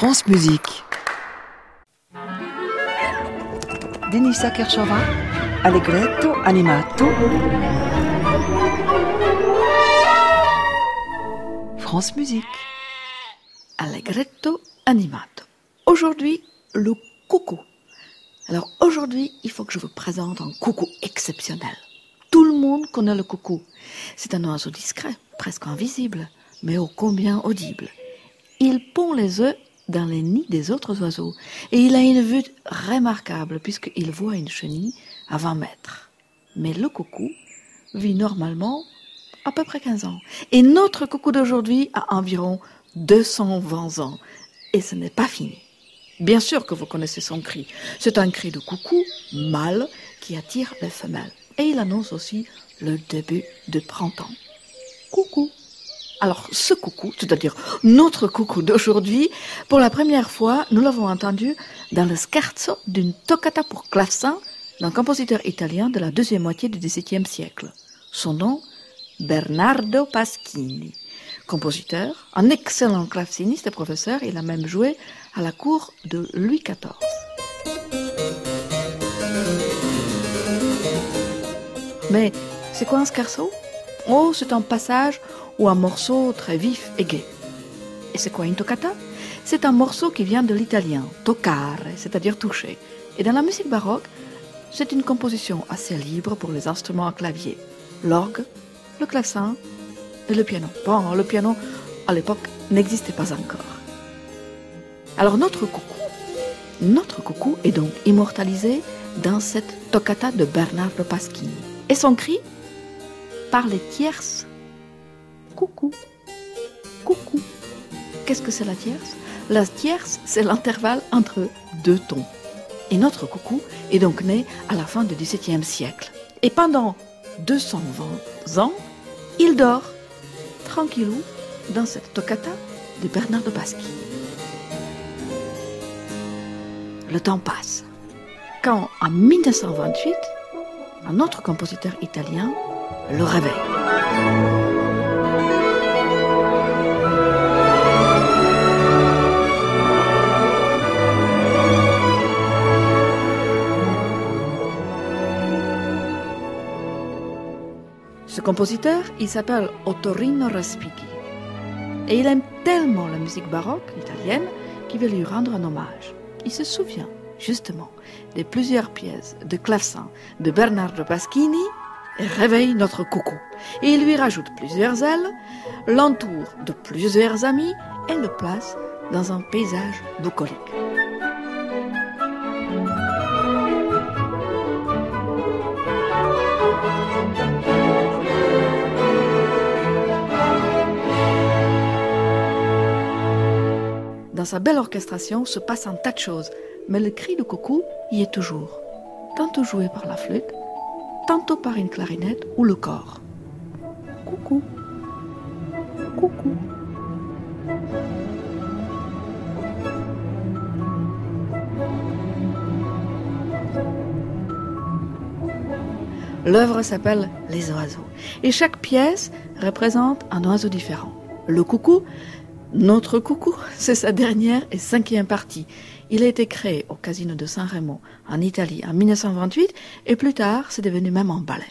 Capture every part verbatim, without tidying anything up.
France Musique. Denisa Kershova, Allegretto animato. France Musique. Allegretto animato. Aujourd'hui, le coucou. Alors aujourd'hui, il faut que je vous présente un coucou exceptionnel. Tout le monde connaît le coucou. C'est un oiseau discret, presque invisible, mais ô combien audible. Il pond les œufs dans les nids des autres oiseaux et il a une vue remarquable puisqu'il voit une chenille à vingt mètres. Mais le coucou vit normalement à peu près quinze ans. Et notre coucou d'aujourd'hui a environ deux cent vingt ans. Et ce n'est pas fini. Bien sûr que vous connaissez son cri. C'est un cri de coucou mâle qui attire les femelles. Et il annonce aussi le début du printemps. Coucou. Alors, ce coucou, c'est-à-dire notre coucou d'aujourd'hui, pour la première fois, nous l'avons entendu dans le scherzo d'une toccata pour clavecin d'un compositeur italien de la deuxième moitié du dix-septième siècle. Son nom, Bernardo Pasquini. Compositeur, un excellent claveciniste et professeur, il a même joué à la cour de Louis quatorze. Mais c'est quoi un scherzo ? Oh, c'est un passage ou un morceau très vif et gai. Et c'est quoi une toccata ? C'est un morceau qui vient de l'italien, toccare, c'est-à-dire toucher. Et dans la musique baroque, c'est une composition assez libre pour les instruments à clavier. L'orgue, le clavecin et le piano. Bon, le piano, à l'époque, n'existait pas encore. Alors notre coucou, notre coucou est donc immortalisé dans cette toccata de Bernardo Pasquini. Et son cri, par les tierces, coucou, coucou. Qu'est-ce que c'est la tierce ? La tierce, c'est l'intervalle entre deux tons. Et notre coucou est donc né à la fin du dix-septième siècle. Et pendant deux cent vingt ans, il dort, tranquillou, dans cette toccata de Bernardo Pasquini. Le temps passe. Quand, en dix-neuf cent vingt-huit, un autre compositeur italien le réveille. Ce compositeur, il s'appelle Ottorino Respighi. Et il aime tellement la musique baroque italienne qu'il veut lui rendre un hommage. Il se souvient, justement, de plusieurs pièces de clavecin de Bernardo Pasquini et réveille notre coucou. Et il lui rajoute plusieurs ailes, l'entoure de plusieurs amis et le place dans un paysage bucolique. Dans sa belle orchestration se passe un tas de choses, mais le cri du coucou y est toujours. Tantôt joué par la flûte, tantôt par une clarinette ou le cor. Coucou, coucou. L'œuvre s'appelle Les oiseaux et chaque pièce représente un oiseau différent. Le coucou, notre coucou, c'est sa dernière et cinquième partie. Il a été créé au Casino de San Remo, en Italie, en dix-neuf cent vingt-huit, et plus tard, c'est devenu même un ballet.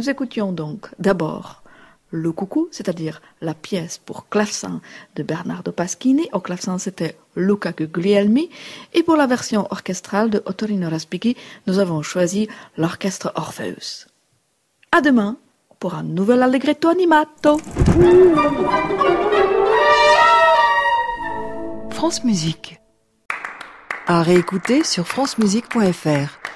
Nous écoutions donc d'abord le coucou, c'est-à-dire la pièce pour clavecin de Bernardo Pasquini. Au clavecin, c'était Luca Guglielmi. Et pour la version orchestrale de Ottorino Respighi, nous avons choisi l'orchestre Orpheus. À demain pour un nouvel allegretto animato. France Musique. À réécouter sur francemusique point f r.